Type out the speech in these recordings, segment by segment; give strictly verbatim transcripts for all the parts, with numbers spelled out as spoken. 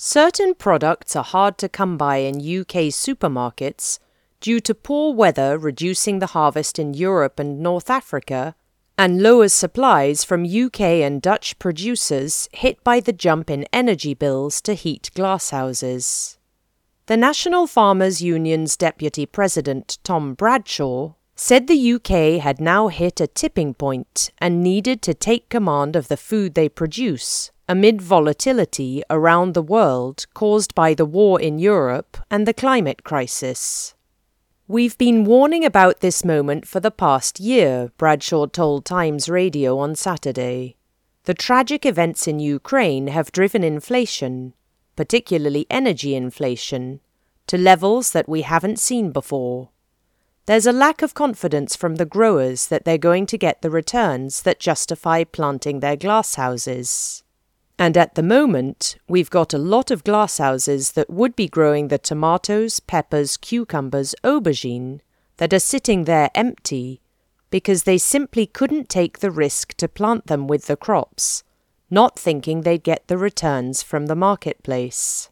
Certain products are hard to come by in U K supermarkets due to poor weather reducing the harvest in Europe and North Africa, and lower supplies from U K and Dutch producers hit by the jump in energy bills to heat glasshouses. The National Farmers Union's Deputy President Tom Bradshaw said the U K had now hit a tipping point and needed to take command of the food they produce, amid volatility around the world caused by the war in Europe and the climate crisis. "We've been warning about this moment for the past year," Bradshaw told Times Radio on Saturday. "The tragic events in Ukraine have driven inflation, particularly energy inflation, to levels that we haven't seen before. There's a lack of confidence from the growers that they're going to get the returns that justify planting their glasshouses. And at the moment, we've got a lot of glasshouses that would be growing the tomatoes, peppers, cucumbers, aubergine that are sitting there empty because they simply couldn't take the risk to plant them with the crops, not thinking they'd get the returns from the marketplace."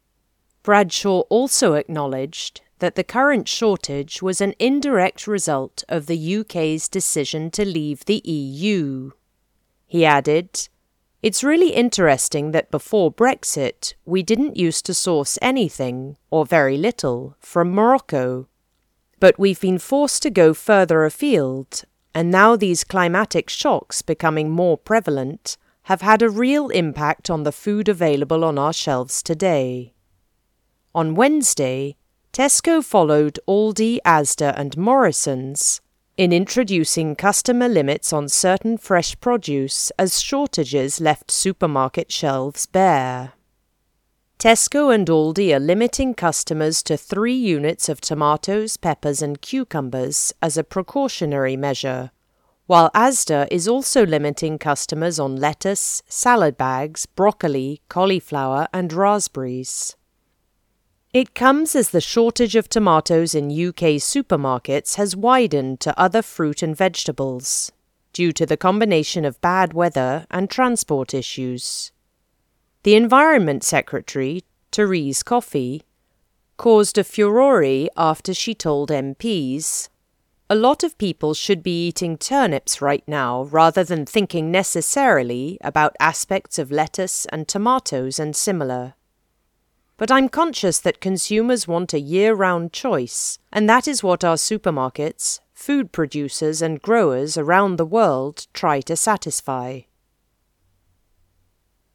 Bradshaw also acknowledged that the current shortage was an indirect result of the U K's decision to leave the E U. He added, "It's really interesting that before Brexit, we didn't used to source anything, or very little, from Morocco. But we've been forced to go further afield, and now these climatic shocks becoming more prevalent have had a real impact on the food available on our shelves today." On Wednesday, Tesco followed Aldi, Asda and Morrisons in introducing customer limits on certain fresh produce as shortages left supermarket shelves bare. Tesco and Aldi are limiting customers to three units of tomatoes, peppers and cucumbers as a precautionary measure, while Asda is also limiting customers on lettuce, salad bags, broccoli, cauliflower and raspberries. It comes as the shortage of tomatoes in U K supermarkets has widened to other fruit and vegetables, due to the combination of bad weather and transport issues. The Environment Secretary, Therese Coffey, caused a furore after she told M Ps, "A lot of people should be eating turnips right now rather than thinking necessarily about aspects of lettuce and tomatoes and similar. But I'm conscious that consumers want a year-round choice, and that is what our supermarkets, food producers and growers around the world try to satisfy."